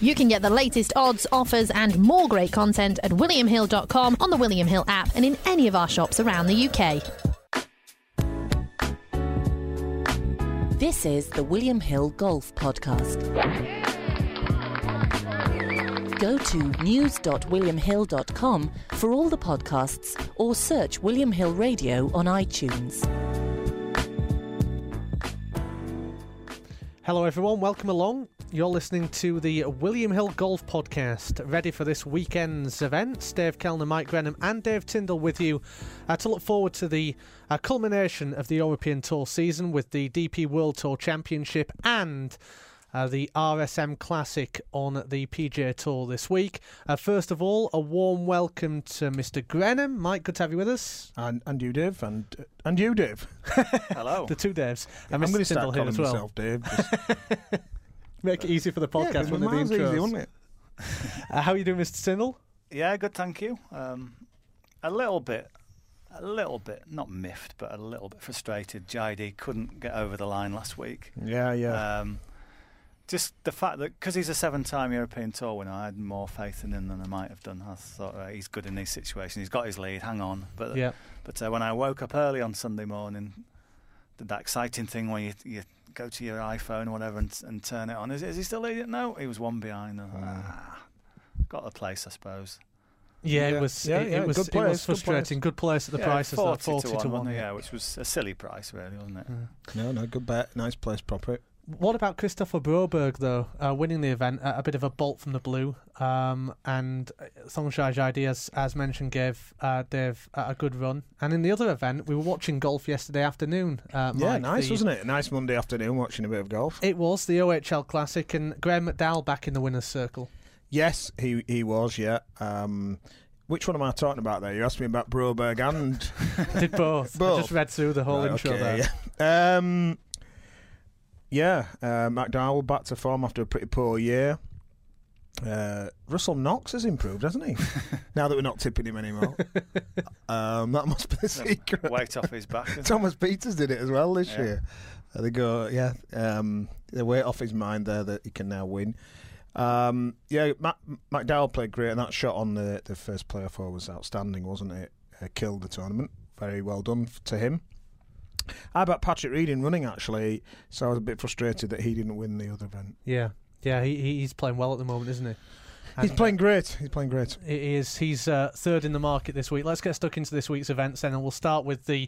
You can get the latest odds, offers and more great content at williamhill.com, on the William Hill app and in any of our shops around the UK. This is the William Hill Golf Podcast. Go to news.williamhill.com for all the podcasts or search William Hill Radio on iTunes. Hello everyone, welcome along. You're listening to the William Hill Golf Podcast, ready for this weekend's events. Dave Kellner, Mike Grenham and Dave Tyndall with you to look forward to the culmination of the European Tour season with the DP World Tour Championship and the RSM Classic on the PGA Tour this week. First of all, a warm welcome to Mr. Grenham. Mike, good to have you with us. And you, Dave, and you, Dave. Hello. The two Daves. And I'm Mr. going to start Tyndall here calling as well. myself Dave. Make it easy for the podcast when it the intros. Easy, wouldn't it? How are you doing, Mr. Tyndall? Yeah, good, thank you. A little bit, not miffed, but a little bit frustrated. JD couldn't get over the line last week. Yeah. Just the fact that, because he's a 7-time European Tour winner, I had more faith in him than I might have done. I thought, he's good in these situations. He's got his lead, hang on. But when I woke up early on Sunday morning, did that exciting thing where you go to your iPhone or whatever and turn it on. Is he still leading? No, he was one behind. Got the place, I suppose. It was frustrating. Good place at the prices, 40 to 1. Yeah, which was a silly price, really, wasn't it? No, good bet. Nice place, proper. What about Christopher Broberg, though, winning the event? A bit of a bolt from the blue. And Thongchai Jaidee, as mentioned, gave Dave a good run. And in the other event, we were watching golf yesterday afternoon. Mike, nice, wasn't it? A nice Monday afternoon watching a bit of golf. It was, the OHL Classic, and Graham McDowell back in the winner's circle. Yes, he was, yeah. Which one am I talking about there? You asked me about Broberg and... Did both. I just read through the whole intro there. Yeah. McDowell back to form after a pretty poor year. Russell Knox has improved, hasn't he? Now that we're not tipping him anymore. That must be the secret. Weight off his back. Thomas Peters did it as well this year. They go, the weight off his mind there that he can now win. McDowell played great, and that shot on the first playoff hole was outstanding, wasn't it? Killed the tournament. Very well done to him. How about Patrick Reed in running, actually? So I was a bit frustrated that he didn't win the other event. Yeah, he's playing well at the moment, isn't he? And he's playing great. He is. He's third in the market this week. Let's get stuck into this week's events then, and we'll start with the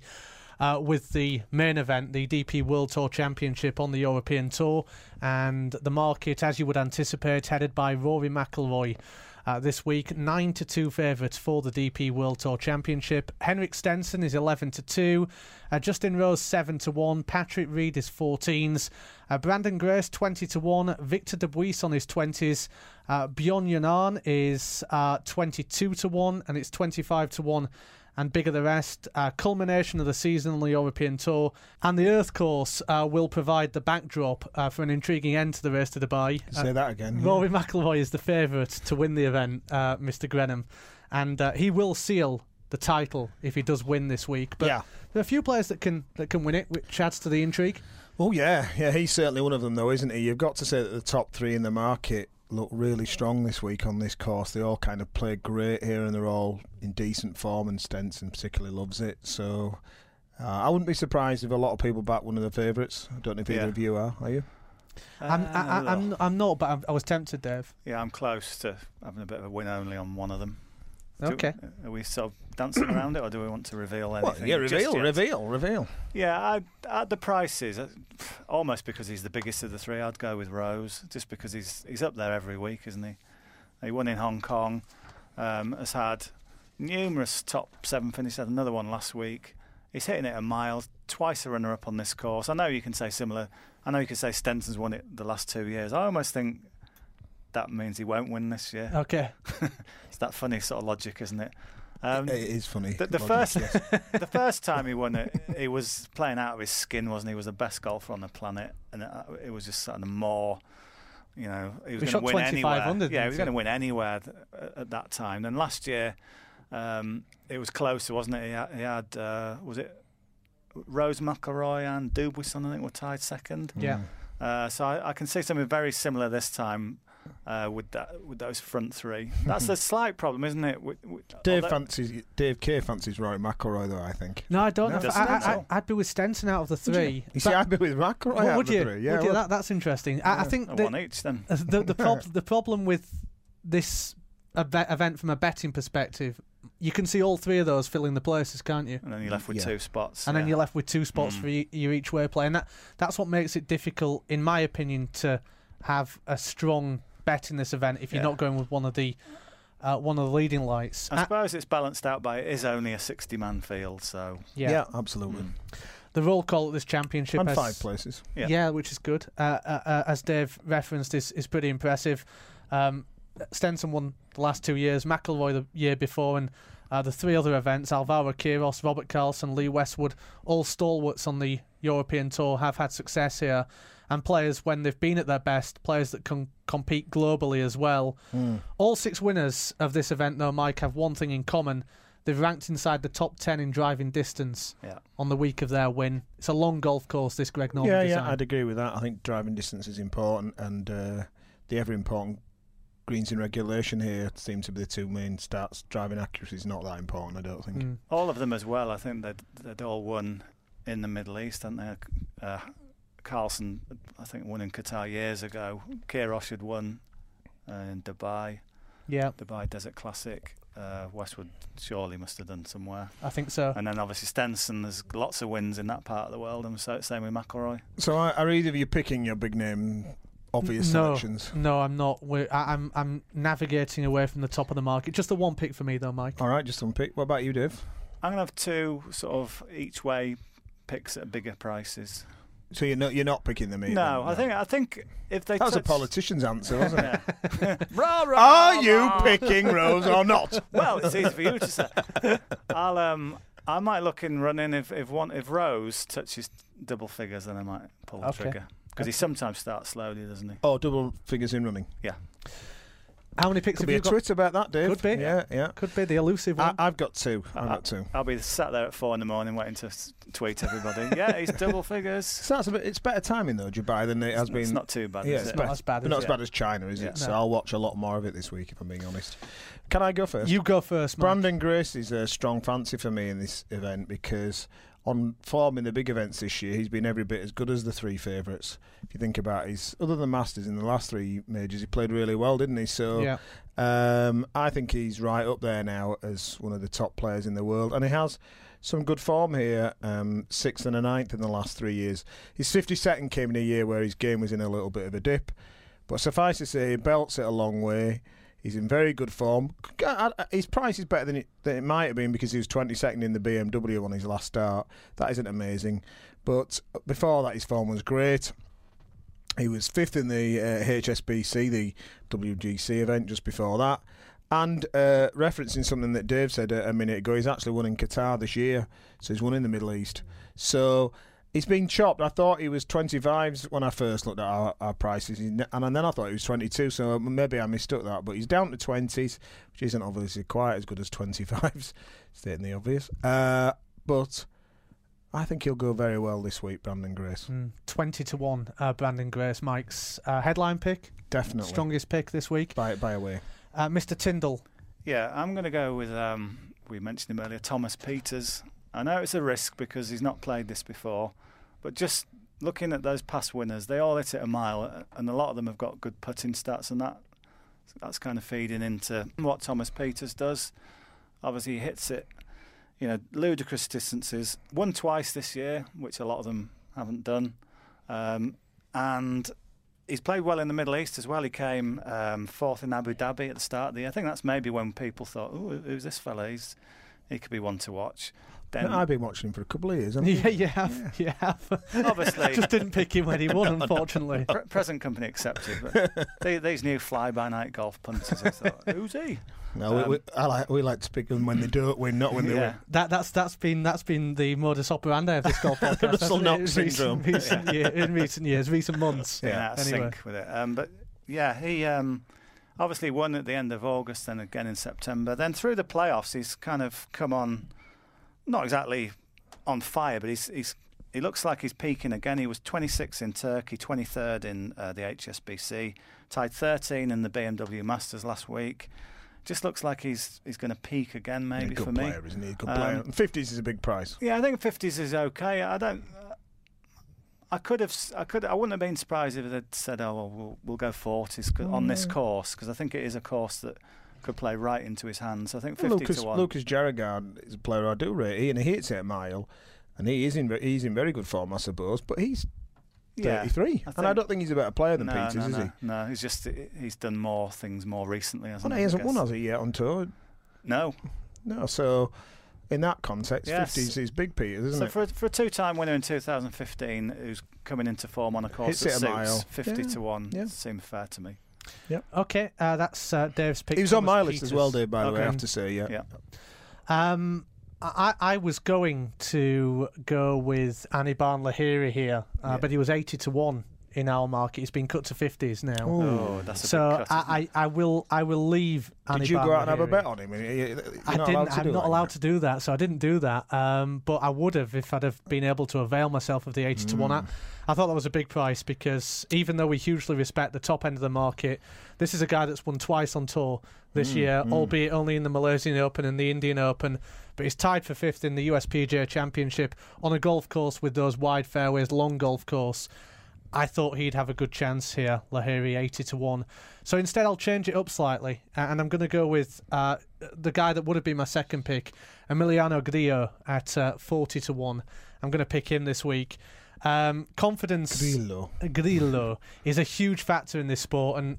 main event, the DP World Tour Championship on the European Tour, and the market, as you would anticipate, headed by Rory McIlroy. This week, 9-2 favourites for the DP World Tour Championship. Henrik Stenson is 11-2. Justin Rose 7-1. Patrick Reed is 14s. Brandon Grace 20-1. Victor Dubuis on his 20s. Bjorn Yonarn is 22-1, and it's 25-1. And bigger the rest. Culmination of the season on the European Tour, and the Earth Course will provide the backdrop for an intriguing end to the race to Dubai. Say that again. Rory McIlroy is the favourite to win the event, Mr. Grenham, and he will seal the title if he does win this week. But there are a few players that can win it, which adds to the intrigue. Oh yeah, he's certainly one of them, though, isn't he? You've got to say that the top three in the market look really strong this week on this course. They all kind of played great here, and they're all in decent form, and Stenson particularly loves it. So I wouldn't be surprised if a lot of people back one of the favourites. I don't know if either of you are you? I'm not, but I was tempted, Dave. Yeah, I'm close to having a bit of a win only on one of them. Okay. Are we sort of dancing around it, or do we want to reveal anything? Reveal. Yeah, at the prices, almost because he's the biggest of the three, I'd go with Rose, just because he's up there every week, isn't he? He won in Hong Kong, has had numerous top 7 finishes, had another one last week. He's hitting it a mile, twice a runner-up on this course. I know you can say similar. I know you can say Stenson's won it the last 2 years. I almost think that means he won't win this year. Okay. It's that funny sort of logic, isn't it? It is funny. The first time he won it, he was playing out of his skin, wasn't he? He was the best golfer on the planet, and it was just sort of more, he was going to win anywhere. Yeah, he was going to win anywhere at that time. And last year, it was closer, wasn't it? He had was it Rose, McIlroy and Dubuis, I think, were tied second. Yeah. So I can see something very similar this time. with those front three. That's a slight problem, isn't it? Dave K fancies Rory McIlroy, though, I think. No, I don't know. Stenson. I'd be with Stenson out of the three. You see, I'd be with McIlroy out of the three. Yeah, would you? That's interesting. I think one each then. The problem with this event from a betting perspective, you can see all three of those filling the places, can't you? And then you're left with 2 spots. And then you're left with 2 spots for your each way play. And that's what makes it difficult, in my opinion, to have a strong bet in this event if you're not going with one of the leading lights. I suppose it's balanced out by it is only a 60-man field, so yeah, absolutely. The roll call at this championship and has 5 places. Yeah, which is good. As Dave referenced, is pretty impressive. Stenson won the last 2 years, McIlroy the year before, and the 3 other events, Alvaro Quiros, Robert Karlsson, Lee Westwood, all stalwarts on the European Tour, have had success here. And players, when they've been at their best, players that can compete globally as well. All 6 winners of this event, though, Mike, have one thing in common. They've ranked inside the top 10 in driving distance on the week of their win. It's a long golf course, this Greg Norman design. Yeah, I'd agree with that. I think driving distance is important, and the ever-important greens in regulation here seem to be the 2 main stats. Driving accuracy is not that important, I don't think. All of them as well. I think they'd all won in the Middle East, haven't they? Karlsson, I think, won in Qatar years ago. Quiros had won in Dubai. Yeah. Dubai Desert Classic. Westwood surely must have done somewhere. I think so. And then obviously Stenson, there's lots of wins in that part of the world, and so same with McIlroy. So are either of you picking your big name obvious selections? No, I'm not. I'm navigating away from the top of the market. Just the one pick for me, though, Mike. All right, just one pick. What about you, Dave? I'm going to have 2 sort of each way picks at bigger prices. So you're not picking them either? No, I think if they that was a politician's answer, wasn't it? Rah, rah, are you rah. picking Rose or not? Well, it's easy for you to say. I might look in running if Rose touches double figures, then I might pull the trigger, because he sometimes starts slowly, doesn't he? Oh, double figures in running. Yeah. How many picks Could have be you a got? tweet about that, Dave. Could be. Yeah. Could be the elusive one. I've got 2. I'll be sat there at 4 a.m. waiting to tweet everybody. Yeah, he's double figures. So it's better timing though, Dubai, than it has been. It's not too bad. Yeah, is it's it? not as bad. Not as bad as China, is it? So I'll watch a lot more of it this week, if I'm being honest. Can I go first? You go first, Mike. Brandon Grace is a strong fancy for me in this event because on form in the big events this year, he's been every bit as good as the 3 favourites. If you think about other than Masters, in the last 3 majors, he played really well, didn't he? So I think he's right up there now as one of the top players in the world, and he has some good form here, 6th and a 9th in the last 3 years. His 52nd came in a year where his game was in a little bit of a dip, but suffice to say, he belts it a long way. He's in very good form. His price is better than it might have been because he was 22nd in the BMW on his last start. That isn't amazing. But before that, his form was great. He was 5th in the HSBC, the WGC event just before that. And referencing something that Dave said a minute ago, he's actually won in Qatar this year. So he's won in the Middle East. So he's been chopped. I thought he was 25s when I first looked at our prices, and then I thought he was 22, so maybe I mistook that. But he's down to 20s, which isn't obviously quite as good as 25s, stating the obvious. But I think he'll go very well this week, Brandon Grace. 20-1, Brandon Grace, Mike's headline pick. Definitely. Strongest pick this week. By a way. Mr. Tyndall. Yeah, I'm going to go with, we mentioned him earlier, Thomas Pieters. I know it's a risk because he's not played this before, but just looking at those past winners, they all hit it a mile, and a lot of them have got good putting stats, and that's kind of feeding into what Thomas Pieters does. Obviously, he hits it, ludicrous distances. Won twice this year, which a lot of them haven't done, and he's played well in the Middle East as well. He came 4th in Abu Dhabi at the start of the year. I think that's maybe when people thought, "Oh, who's this fella? He could be one to watch." Then, I've been watching him for a couple of years, haven't you? Yeah, you have. You have. Obviously. Just didn't pick him when he won, unfortunately. Present company accepted. But these new fly-by-night golf punters, I thought, who's he? No, we like to pick them when they don't win, not when they win. That's been the modus operandi of this golf podcast. Russell Knox syndrome. In recent years, recent months. Out of sync with it. But yeah, he obviously won at the end of August, then again in September. Then through the playoffs, he's kind of come on, not exactly on fire, but he's he looks like he's peaking again. He was 26th in Turkey, 23rd in the HSBC, tied 13 in the BMW Masters last week. Just looks like he's going to peak again, maybe, for me. Good player, isn't he? Good player. 50s is a big price. Yeah, I think 50s is okay. I wouldn't have been surprised if they'd said, "Oh, well, we'll go 40s on this course," because I think it is a course that could play right into his hands. I think 50 to 1. Lucas Jarrigard is a player I do rate, and he hits it a mile, and he's in very good form, I suppose. But he's 33, and I don't think he's a better player than Peters, is he? No, he's done more things more recently, hasn't he? He hasn't won, has he, yet on tour? No. So in that context, 50s is big Peters, isn't it? So for a two-time winner in 2015, who's coming into form on a course that suits, 50 to 1 seemed fair to me. Yeah. Okay, that's Dave's pick. He was on my list as well, Dave, by the way, I have to say, yeah. I was going to go with Aniban Lahiri here, but he was 80 to 1 in our market. He's been cut to 50s now. Oh, that's a big cut. I will leave Aniban. Did you go out and have a Lahiri. bet on him? I'm not allowed to do that, so I didn't do that. But I would have if I'd have been able to avail myself of the 80 to 1. I thought that was a big price because even though we hugely respect the top end of the market, this is a guy that's won twice on tour this year, albeit only in the Malaysian Open and the Indian Open. But he's tied for 5th in the USPGA Championship on a golf course with those wide fairways, long golf course. I thought he'd have a good chance here, Lahiri, 80 to 1. So instead I'll change it up slightly, and I'm going to go with the guy that would have been my second pick, Emiliano Grillo, at 40 to 1. I'm going to pick him this week. Confidence Grillo is a huge factor in this sport, and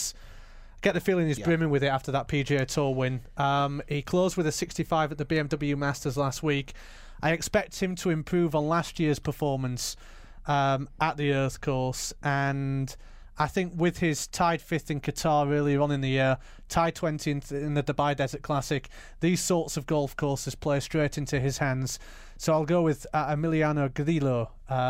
get the feeling he's brimming with it after that PGA Tour win. He closed with a 65 at the BMW Masters last week. I expect him to improve on last year's performance at the Earth course, and I think with his tied 5th in Qatar earlier on in the year, tied 20 in the Dubai Desert Classic, these sorts of golf courses play straight into his hands. So I'll go with Emiliano Grillo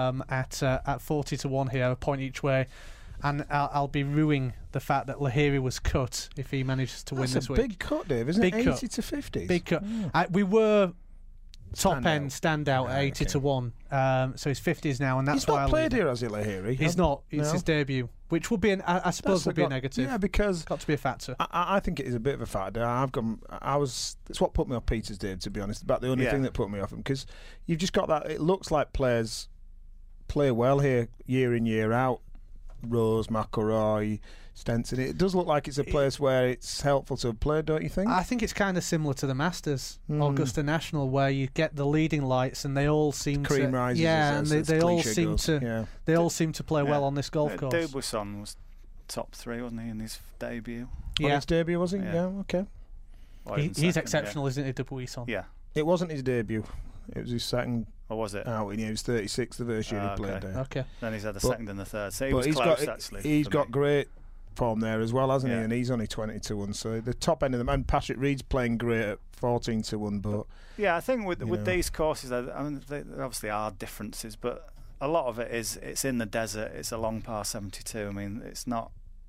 at 40 to 1 here, a point each way. And I'll be ruining the fact that Lahiri was cut if he manages to win this week. That's a big cut, Dave, isn't it? 80 to 50. Big cut. We were top end standout at 80 to 1. So he's 50s now, and that's why he's not played here, has he, Lahiri? He's not. It's his debut, which would be, I suppose, would be a negative. Yeah, because got to be a factor. I think it is a bit of a factor. It's what put me off Peters, Dave, to be honest. About the only thing that put me off him, because you've just got that. It looks like players play well here, year in, year out. Rose, McIlroy, Stenson. It does look like it's a place where it's helpful to play, don't you think? I think it's kind of similar to the Masters, Augusta National, where you get the leading lights and they all seem cream to rises, and they all seem to they all seem to play well on this golf course. Dubuisson was top 3, wasn't he, in his debut? His debut, was he? Yeah, okay. He's exceptional, isn't he, Dubuisson? Yeah. It wasn't his debut. It was his second. Or was it? Oh, he was 36 the first year he played there. Okay. Then he's had the second and the third. So he was close, actually. He's got great form there as well, hasn't he? And he's only 20 to 1. So the top end of them. And Patrick Reed's playing great at 14 to 1. But yeah, I think with these courses, there obviously are differences, but a lot of it is it's in the desert. It's a long par 72. I mean, it's not.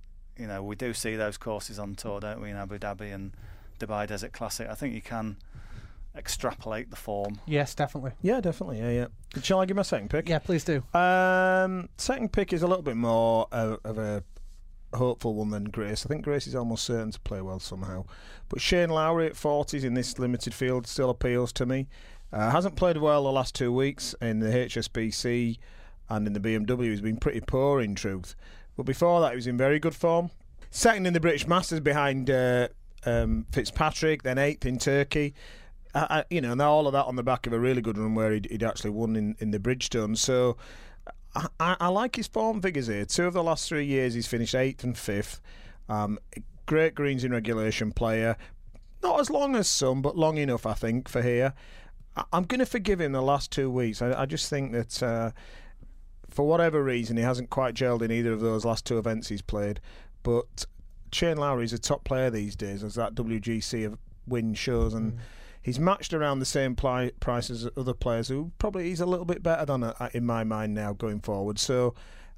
We do see those courses on tour, don't we? In Abu Dhabi and Dubai Desert Classic. I think you can extrapolate the form. Yes, definitely. Yeah, definitely. Yeah. Shall I give my second pick? Yeah, please do. Second pick is a little bit more of a hopeful one than Grace. I think Grace is almost certain to play well somehow. But Shane Lowry at 40s in this limited field still appeals to me. Hasn't played well the last 2 weeks in the HSBC and in the BMW. He's been pretty poor in truth. But before that, he was in very good form. Second in the British Masters behind Fitzpatrick, then 8th in Turkey. And all of that on the back of a really good run where he'd actually won in the Bridgestone. So I like his form figures here. 2 of the last 3 years he's finished 8th and 5th. Great greens in regulation player. Not as long as some, but long enough, I think, for here. I'm going to forgive him the last 2 weeks. I just think that for whatever reason he hasn't quite gelled in either of those last 2 events he's played. But Shane Lowry's a top player these days, as that WGC win shows, and he's matched around the same price as other players who probably he's a little bit better than in my mind now going forward. So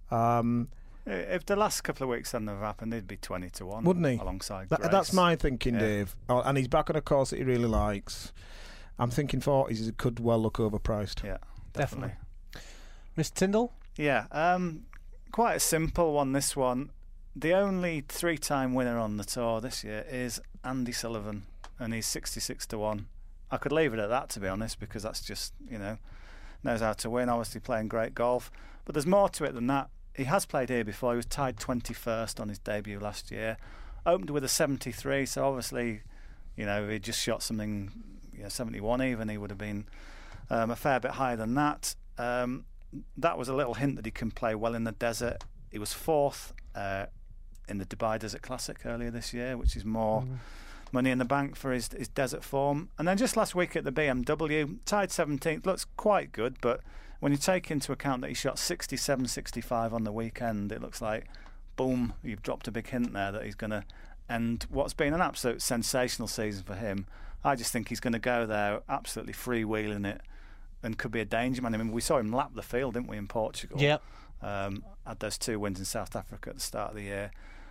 if the last couple of weeks hadn't have happened, he'd be 20 to 1, wouldn't he? Alongside Grace. That's my thinking, Dave. And he's back on a course that he really likes. I'm thinking 40s could well look overpriced. Yeah, definitely. Mr. Tyndall? Yeah, quite a simple one, this one. The only 3-time winner on the tour this year is Andy Sullivan, and he's 66-1. I could leave it at that, to be honest, because that's just, knows how to win, obviously playing great golf. But there's more to it than that. He has played here before. He was tied 21st on his debut last year. Opened with a 73, so obviously, he just shot something, 71 even. He would have been a fair bit higher than that. That was a little hint that he can play well in the desert. He was 4th in the Dubai Desert Classic earlier this year, which is more money in the bank for his desert form. And then just last week at the BMW, tied 17th, looks quite good, but when you take into account that he shot 67-65 on the weekend, it looks like, boom, you've dropped a big hint there that he's going to end what's been an absolute sensational season for him. I just think he's going to go there absolutely freewheeling it and could be a danger man. I mean, we saw him lap the field, didn't we, in Portugal? Yep. Had those 2 wins in South Africa at the start of the year.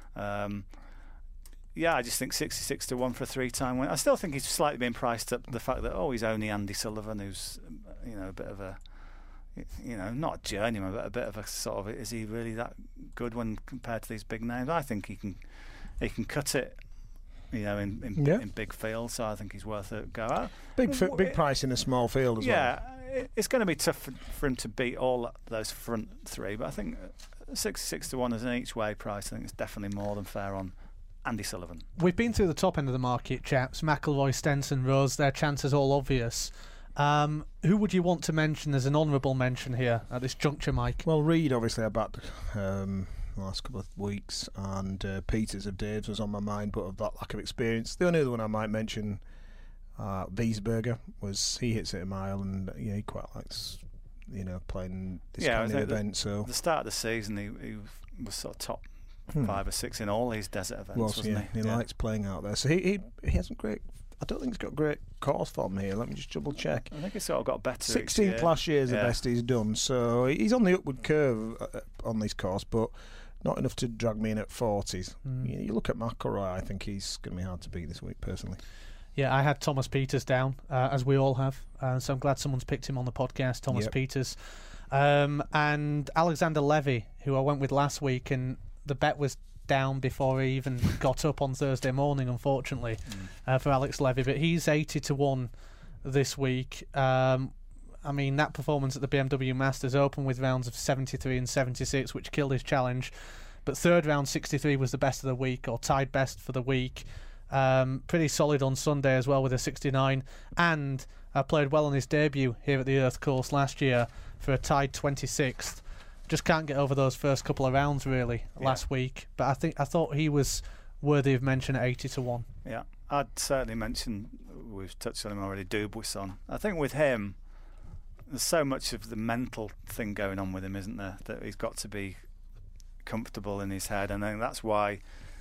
I just think 66-1 for a 3-time win. I still think he's slightly being priced up the fact that he's only Andy Sullivan, who's a bit of a not a journeyman, but a bit of a sort of, is he really that good when compared to these big names? I think he can cut it, in big fields. So I think he's worth a go. Big price in a small field as well. Yeah, it's going to be tough for him to beat all those front 3, but I think 66-1 as an each way price, I think it's definitely more than fair on Andy Sullivan. We've been through the top end of the market, chaps. McIlroy, Stenson, Rose, their chances all obvious. Who would you want to mention as an honourable mention here at this juncture, Mike? Well, Reed obviously about the last couple of weeks, and Peters of Dave's was on my mind, but of that lack of experience. The only other one I might mention, Wiesberger, he hits it a mile, and he quite likes playing this kind of event. So the start of the season, he was sort of top 5 or 6 in all these desert events, wasn't he? He likes playing out there. So he hasn't great. I don't think he's got great course form here. Let me just double check. I think he's sort of got better. 16th last year is the best he's done. So he's on the upward curve on this course, but not enough to drag me in at 40s. You look at McIlroy, I think he's going to be hard to beat this week, personally. Yeah, I had Thomas Peters down, as we all have. So I'm glad someone's picked him on the podcast, Thomas Peters. And Alexander Levy, who I went with last week, and the bet was down before he even got up on Thursday morning, unfortunately, for Alex Levy. But he's 80-1 this week. I mean, that performance at the BMW Masters Open with rounds of 73 and 76, which killed his challenge. But third round 63 was the best of the week, or tied best for the week. Pretty solid on Sunday as well with a 69, and played well on his debut here at the Earth Course last year for a tied 26th. Just can't get over those first couple of rounds really last week, but I thought he was worthy of mention at 80-1. Yeah, I'd certainly mention, we've touched on him already, Dubuisson. I think with him, there's so much of the mental thing going on with him, isn't there? That he's got to be comfortable in his head, and I think that's why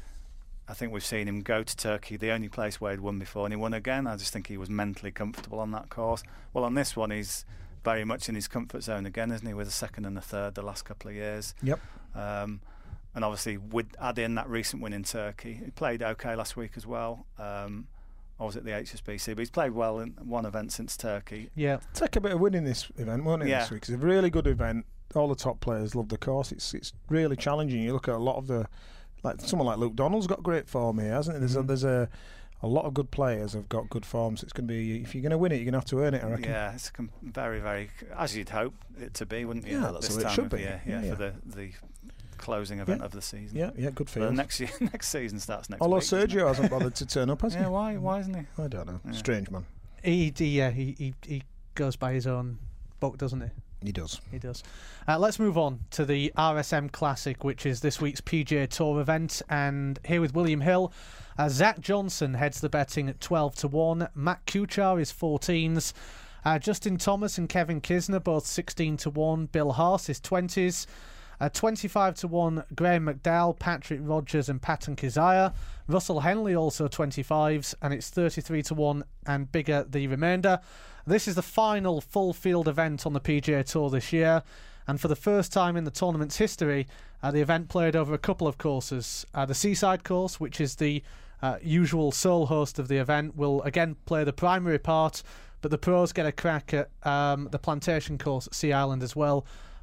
I think we've seen him go to Turkey, the only place where he'd won before, and he won again. I just think he was mentally comfortable on that course. Well, on this one, he's very much in his comfort zone again, isn't he, with a 2nd and a 3rd the last couple of years. Yep. And obviously, add in that recent win in Turkey. He played okay last week as well. I was at the HSBC, but he's played well in one event since Turkey. Yeah. Take a bit of winning this event, won't it, this week? It's a really good event. All the top players love the course. It's really challenging. You look at a lot of the, someone like Luke Donald's got great form here, hasn't he? There's a lot of good players have got good form, so it's going to be, if you're going to win it, you're going to have to earn it, I reckon. Yeah, it's very, very, as you'd hope it to be, wouldn't you? Yeah, that's what it should be. For the closing event of the season. Yeah, good field. Next season starts next Although week. Sergio hasn't bothered to turn up, has he? Yeah, why isn't he? I don't know. Yeah. Strange man. He goes by his own book, doesn't he? He does. Let's move on to the RSM Classic, which is this week's PGA Tour event. And here with William Hill, Zach Johnson heads the betting at 12-1. Matt Kuchar is 14s. Justin Thomas and Kevin Kisner both 16-1. Bill Haas is 20s. 25-1 Graham McDowell, Patrick Rogers and Patton Kizzire. Russell Henley also 25s, and it's 33-1 and bigger the remainder. This is the final full field event on the PGA Tour this year, and for the first time in the tournament's history, the event played over a couple of courses. The Seaside course, which is the usual sole host of the event, will again play the primary part, but the pros get a crack at the Plantation course at Sea Island as well,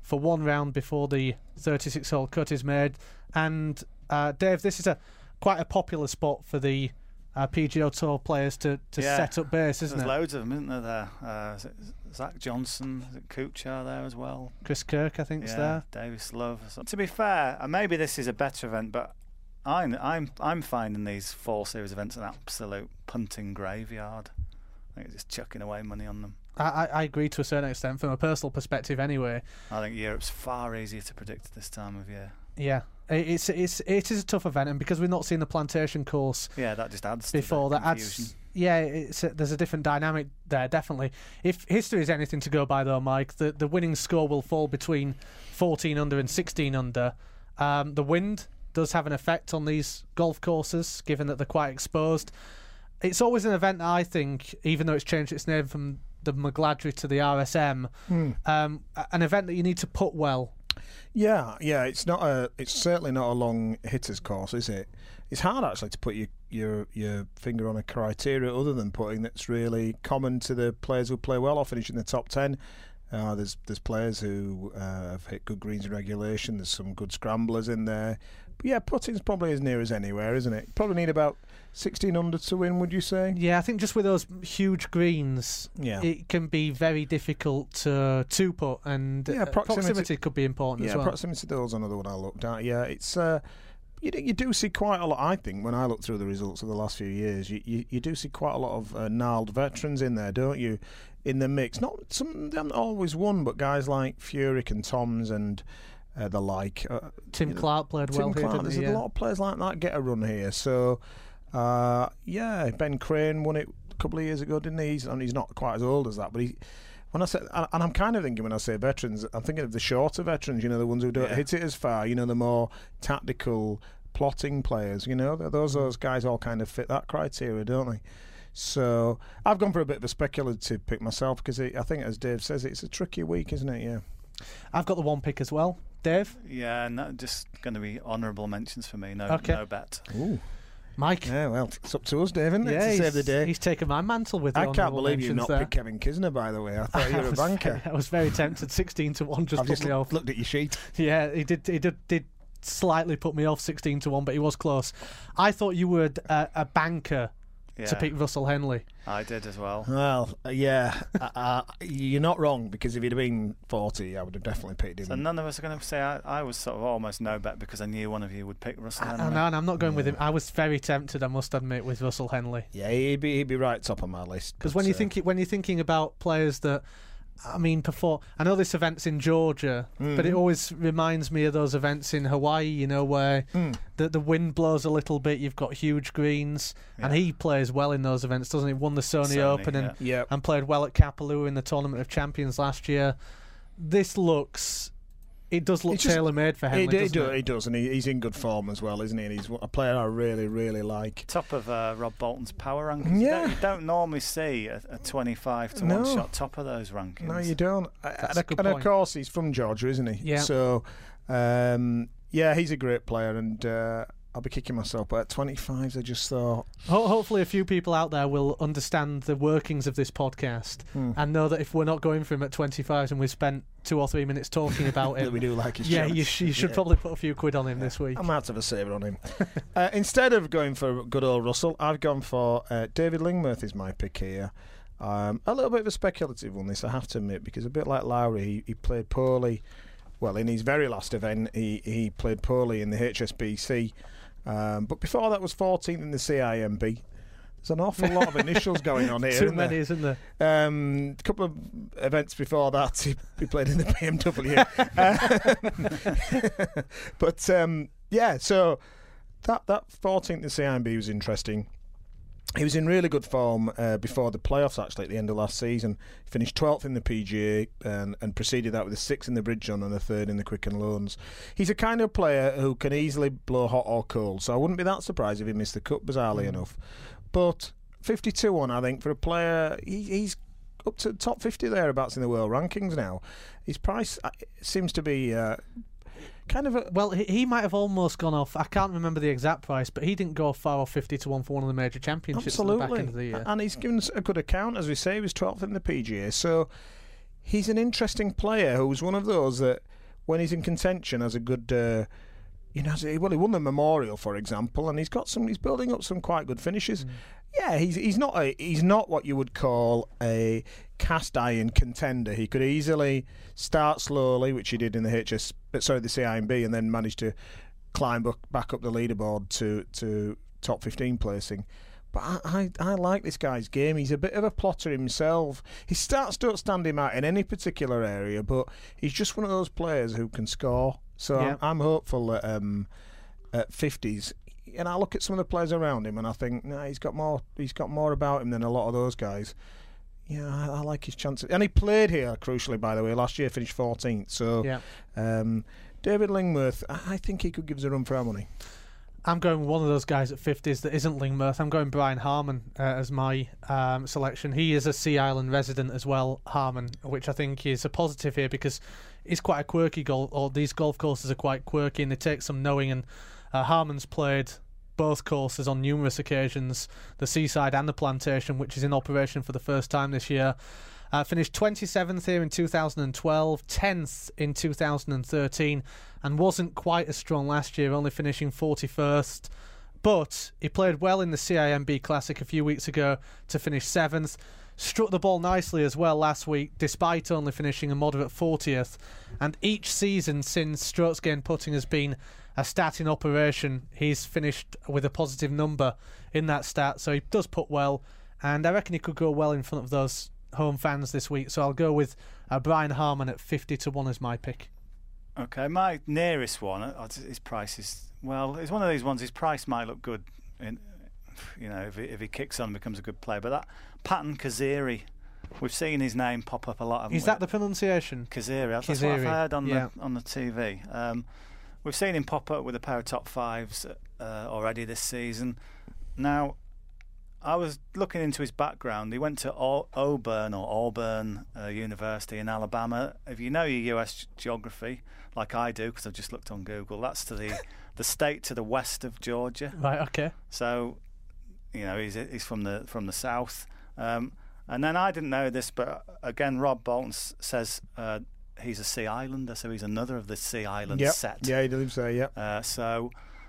for one round before the 36-hole cut is made. And Dave, this is quite a popular spot for the PGA Tour players to set up base, isn't There's it? loads of them, isn't there? Is it Zach Johnson, is it Kuchar there as well? Chris Kirk, I think, is there. Davis Love. So, to be fair, and maybe this is a better event, but I'm finding these fall series events an absolute punting graveyard. I think it's just chucking away money on them. I agree to a certain extent, from a personal perspective anyway. I think Europe's far easier to predict this time of year. Yeah, it is a tough event, and because we've not seen the Plantation course, that just adds before to the that confusion. there's a different dynamic there, definitely. If history is anything to go by, though, Mike, the winning score will fall between 14 under and 16 under. The wind does have an effect on these golf courses, given that they're quite exposed. It's always an event that I think, even though it's changed its name from the McGladrey to the RSM, an event that you need to put well. Yeah, it's certainly not a long hitters course, is it? It's hard actually to put your finger on a criteria other than putting that's really common to the players who play well or finish in the top 10. There's players who have hit good greens in regulation. There's some good scramblers in there. But yeah, putting's probably as near as anywhere, isn't it? Probably need about 16 under to win, would you say? Yeah, I think just with those huge greens, it can be very difficult to put, and proximity could be important as well. Yeah, proximity to those another one I looked at. Yeah, it's you do see quite a lot. I think when I look through the results of the last few years, you do see quite a lot of gnarled veterans in there, don't you? In the mix, they haven't always won, but guys like Furyk and Toms and the like. Tim Clark played well here, didn't he? There's a lot of players like that get a run here. So, Ben Crane won it a couple of years ago, didn't he? He's not quite as old as that, but when I say, and I'm kind of thinking when I say veterans, I'm thinking of the shorter veterans. The ones who don't hit it as far. The more tactical, plotting players. Those guys all kind of fit that criteria, don't they? So I've gone for a bit of a speculative pick myself because I think, as Dave says, it's a tricky week, isn't it? Yeah. I've got the one pick as well. Dave? Yeah, just going to be honourable mentions for me. No bet. Ooh. Mike? Yeah, well, it's up to us, Dave, isn't it, to save the day? He's taken my mantle with the I can't believe you've not there. picked Kevin Kisner, by the way. I thought you were a banker. I was very tempted. 16-1 just put me off. Looked at your sheet. Yeah, he did slightly put me off 16-1, but he was close. I thought you were a banker to pick Russell Henley. I did as well. Well, you're not wrong, because if he'd have been 40, I would have definitely picked him. So none of us are going to say I was sort of almost no bet because I knew one of you would pick Russell Henley. No, and I'm not going with him. I was very tempted, I must admit, with Russell Henley. Yeah, he'd be right top of my list. Because when you're thinking about players that, I know this event's in Georgia, but it always reminds me of those events in Hawaii, where the wind blows a little bit, you've got huge greens, and he plays well in those events, doesn't he? Won the Sony Open and played well at Kapalua in the Tournament of Champions last year. It does look tailor-made for Henley, doesn't it? He does, and he's in good form as well, isn't he? And he's a player I really, really like. Top of Rob Bolton's power rankings. Yeah. You don't normally see a 25-1 shot top of those rankings. No, you don't. And of course, he's from Georgia, isn't he? Yeah. So, he's a great player, and I'll be kicking myself, but at 25s I just thought... Hopefully a few people out there will understand the workings of this podcast and know that if we're not going for him at 25s and we've spent 2 or 3 minutes talking about him... we do like his chance. You should probably put a few quid on him this week. I might have to have a saver on him. Instead of going for good old Russell, I've gone for David Lingmerth is my pick here. A little bit of a speculative one, this I have to admit, because a bit like Lowry, he played poorly. Well, in his very last event, he played poorly in the HSBC. But before that was 14th in the CIMB. There's an awful lot of initials going on here. Too many, isn't there? A couple of events before that, he played in the BMW. So that 14th in the CIMB was interesting. He was in really good form before the playoffs, actually, at the end of last season. He finished 12th in the PGA and preceded that with a 6th in the Bridge Run and a 3rd in the Quicken Loans. He's a kind of player who can easily blow hot or cold, so I wouldn't be that surprised if he missed the cut, bizarrely enough. But 52-1, I think, for a player, he's up to top 50 thereabouts in the world rankings now. His price seems to be... he might have almost gone off. I can't remember the exact price, but he didn't go far off 50-1 for one of the major championships at the back end of the year. And he's given us a good account, as we say. He was 12th in the PGA, so he's an interesting player who's one of those that, when he's in contention, has a good. He won the Memorial, for example, and he's building up some quite good finishes. Yeah, he's not what you would call a cast iron contender. He could easily start slowly, which he did in the CIMB, and then managed to climb back up the leaderboard to top 15 placing. But I like this guy's game. He's a bit of a plotter himself. His stats don't stand him out in any particular area, but he's just one of those players who can score. So yeah. I'm hopeful that at 50s, and I look at some of the players around him, and I think, he's got more about him than a lot of those guys. Yeah, I like his chances. And he played here, crucially, by the way. Last year, finished 14th. So David Lingmerth, I think he could give us a run for our money. I'm going with one of those guys at 50s that isn't Lingmerth. I'm going Brian Harman as my selection. He is a Sea Island resident as well, Harman, which I think is a positive here because he's quite a quirky these golf courses are quite quirky and they take some knowing, and Harman's played both courses on numerous occasions, the Seaside and the Plantation, which is in operation for the first time this year. Finished 27th here in 2012, 10th in 2013, and wasn't quite as strong last year, only finishing 41st. But he played well in the CIMB Classic a few weeks ago to finish 7th. Struck the ball nicely as well last week, despite only finishing a moderate 40th. And each season since strokes gained putting has been a stat in operation, he's finished with a positive number in that stat. So he does putt well, and I reckon he could go well in front of those home fans this week. So I'll go with Brian Harman at 50-1 as my pick. Okay, my nearest one, his price is, well, it's one of these ones, his price might look good if he kicks on and becomes a good player, but that Patton Kaziri, we've seen his name pop up a lot, haven't we? Is that the pronunciation? Kaziri, that's what I've heard on the TV. We've seen him pop up with a pair of top fives already this season. Now, I was looking into his background. He went to Auburn University in Alabama. If you know your US geography, like I do, because I've just looked on Google, that's to the state to the west of Georgia. Right. Okay. So, he's from the south. And then I didn't know this, but again, Rob Bolton says he's a Sea Islander, so he's another of the Sea Island set. Yeah, he does say, yeah. So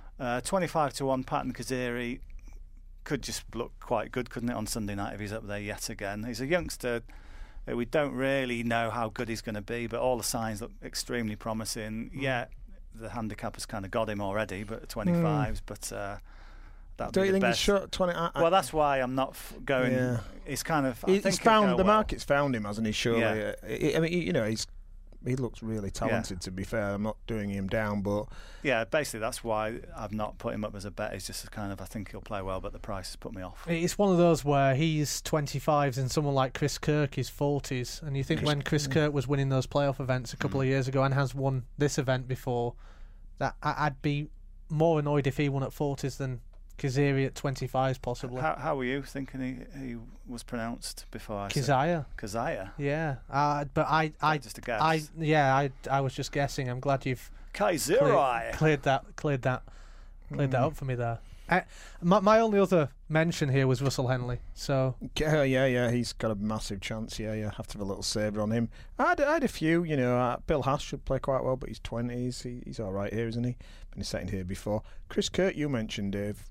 25-1 Patton Kaziri could just look quite good, couldn't it, on Sunday night if he's up there yet again. He's a youngster. We don't really know how good he's going to be, but all the signs look extremely promising. Yeah, the handicap has kind of got him already, but 25s, but that'd don't be you the think best. He's short 20? Well, that's why I'm not going. Yeah. It's kind of. He's found the market's found him, hasn't he? Surely. Yeah. I mean, he looks really talented. To be fair, I'm not doing him down, but yeah, basically that's why I've not put him up as a bet. It's just kind of, I think he'll play well, but the price has put me off. It's one of those where he's 25s and someone like Chris Kirk is 40s, and you think when Chris Kirk was winning those playoff events a couple of years ago and has won this event before, that I'd be more annoyed if he won at 40s than Kaziri at 25s possibly. How were you thinking he was pronounced before? Kazaya. Yeah, but I just a guess. I was just guessing. I'm glad you've cleared that up for me there. My only other mention here was Russell Henley. So yeah, he's got a massive chance. Yeah, have to have a little saver on him. I had a few. Bill Haas should play quite well, but he's 20s. He's all right here, isn't he? Been second here before. Chris Kirk, you mentioned, Dave.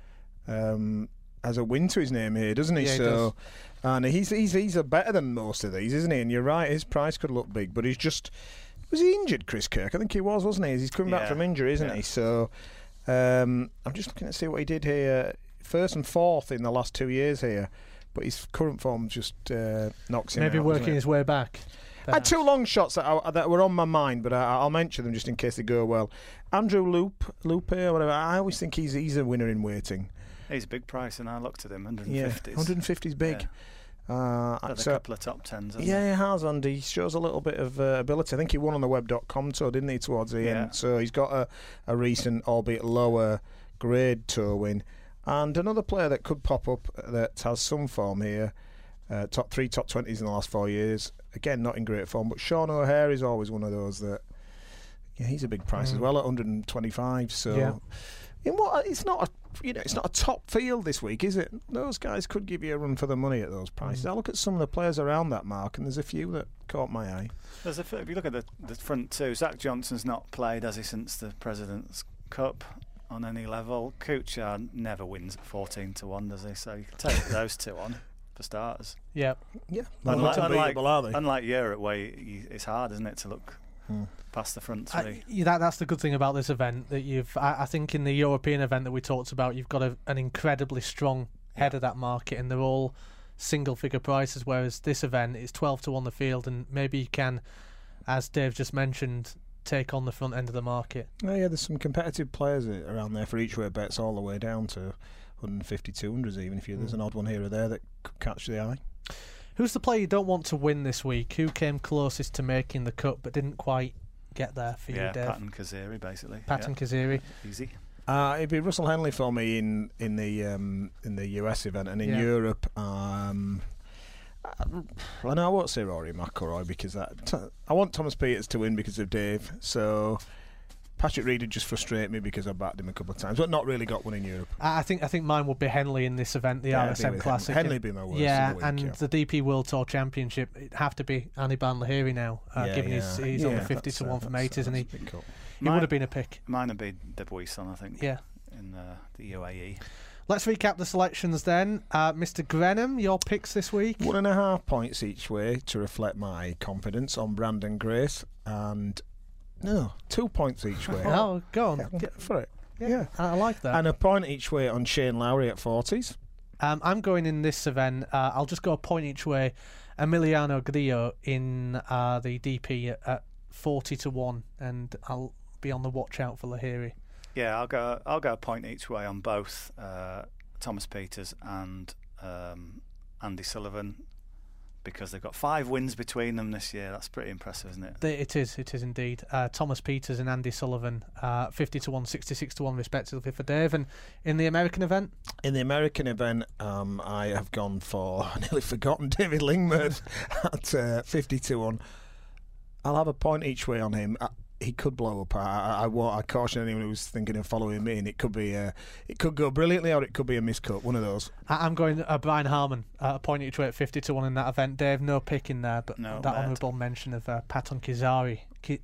Has a win to his name here, doesn't he? Yeah, so, he does. And he's a better than most of these, isn't he? And you're right, his price could look big, but he's just. Was he injured, Chris Kirk? I think he was, wasn't he? He's coming back from injury, isn't he? So, I'm just looking to see what he did here. First and fourth in the last 2 years here, but his current form just knocks him out. Maybe working his way back. I had two long shots that were on my mind, but I'll mention them just in case they go well. Andrew Lupe, or whatever. I always think he's a winner in waiting. He's a big price, and I looked at him, 150s. Yeah, 150's big. Yeah. Had a couple of top tens. Yeah, he has, and he shows a little bit of ability. I think he won on the web.com tour, didn't he, towards the end? So he's got a recent, albeit lower grade tour win. And another player that could pop up that has some form here, top 3, top 20s in the last 4 years. Again, not in great form, but Sean O'Hare is always one of those that, he's a big price as well at 125. So, it's not a it's not a top field this week, is it? Those guys could give you a run for the money at those prices. I look at some of the players around that mark, and there's a few that caught my eye. If you look at the front two, Zach Johnson's not played, has he, since the President's Cup on any level. Kuchar never wins at 14-1, does he? So you can take those two on for starters. Yeah. Unlike Europe, where it's hard, isn't it, to look past the front three. That's the good thing about this event, that I think in the European event that we talked about, you've got an incredibly strong head of that market, and they're all single figure prices, whereas this event is 12-1 the field, and maybe you can, as Dave just mentioned, take on the front end of the market. Oh yeah, there's some competitive players around there for each way bets, all the way down to 150, 200s even, if there's an odd one here or there that could catch the eye. Who's the player you don't want to win this week? Who came closest to making the cut but didn't quite get there for you, Dave? Patton Kaziri, basically. Patton Kaziri. Easy. It'd be Russell Henley for me in the US event, and in Europe, and I won't say Rory McIlroy because I want Thomas Pieters to win because of Dave. So Patrick Reed would just frustrate me because I backed him a couple of times, but not really got one in Europe. I think mine would be Henley in this event, the RSM Classic. Henley would be my worst. Yeah, of the week, and the DP World Tour Championship, it'd have to be Anibal Lahiri now, given he's only 50-1 from 8, isn't he? He would have been a pick. Mine would be Debuisson, I think. Yeah. In the UAE. Let's recap the selections then. Mr. Grenham, your picks this week? 1.5 points each way to reflect my confidence on Brandon Grace, and 2 points each way. Oh, go on. Get for it. Yeah, I like that. And a point each way on Shane Lowry at 40s. I'm going in this event. I'll just go a point each way. Emiliano Grillo in the DP at 40-1, and I'll be on the watch out for Lahiri. Yeah, I'll go a point each way on both Thomas Pieters and Andy Sullivan, because they've got 5 wins between them this year. That's pretty impressive, isn't it? It is indeed. Thomas Pieters and Andy Sullivan, 50-1, 66-1 respectively for Dave. And in the American event? In the American event, I have gone for nearly forgotten David Lingmerth at 50-1. I'll have a point each way on him. He could blow up. I caution anyone who's thinking of following me, and it could go brilliantly, or it could be a miscut. One of those. I'm going Brian Harman, a point each way at 50-1 in that event. Dave, no pick in there, but that honourable mention of Patton Kaziri.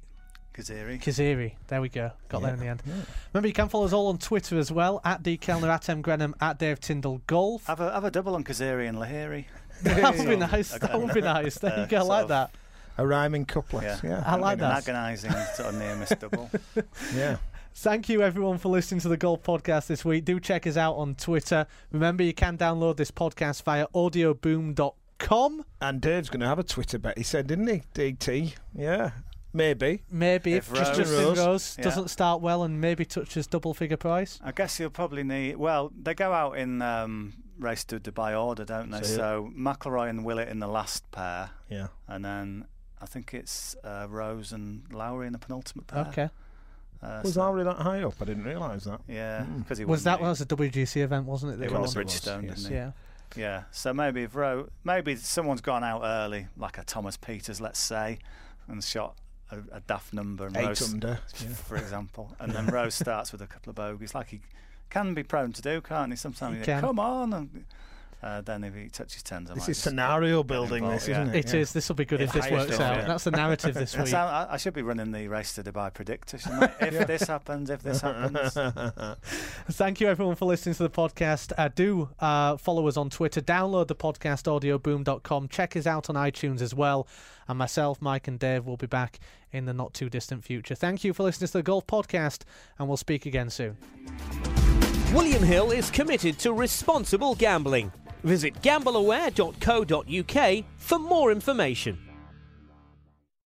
Kaziri. There we go. Got there in the end. Yeah. Remember, you can follow us all on Twitter as well, at D Kellner, at M Grenham, at Dave Tyndall Golf. Have a double on Kaziri and Lahiri. That would be nice. That would be nice. There you go. I like that. A rhyming couplet. Yeah. I like that. An agonising sort of near miss double. Yeah. Thank you everyone for listening to the Golf Podcast this week. Do check us out on Twitter. Remember, you can download this podcast via audioboom.com. And Dave's going to have a Twitter bet, he said, didn't he? DT. Yeah. Maybe if Justin Rose doesn't start well and maybe touches double figure price. I guess he'll probably need. Well, they go out in race to Dubai order, don't they? So McIlroy and Willett in the last pair. Yeah. And then I think it's Rose and Lowry in the penultimate pair. Okay. Was Lowry that high up? I didn't realise that. Yeah, because he was a WGC event, wasn't it? He won Bridgestone, didn't he? Yeah. Yeah. So maybe maybe someone's gone out early, like a Thomas Pieters, let's say, and shot a daft number, and 8 Rose, under, for example, and then Rose starts with a couple of bogeys, like he can be prone to do, can't he? Sometimes he come on, and then if he touches 10s, this is scenario building, isn't it? It is. This will be good if this works out. Yeah. That's the narrative this week. I should be running the Race to Dubai predictor, shouldn't I? If this happens. Thank you everyone for listening to the podcast. Do follow us on Twitter. Download the podcast, audioboom.com. Check us out on iTunes as well. And myself, Mike and Dave will be back in the not too distant future. Thank you for listening to the Golf Podcast, and we'll speak again soon. William Hill is committed to responsible gambling. Visit gambleaware.co.uk for more information.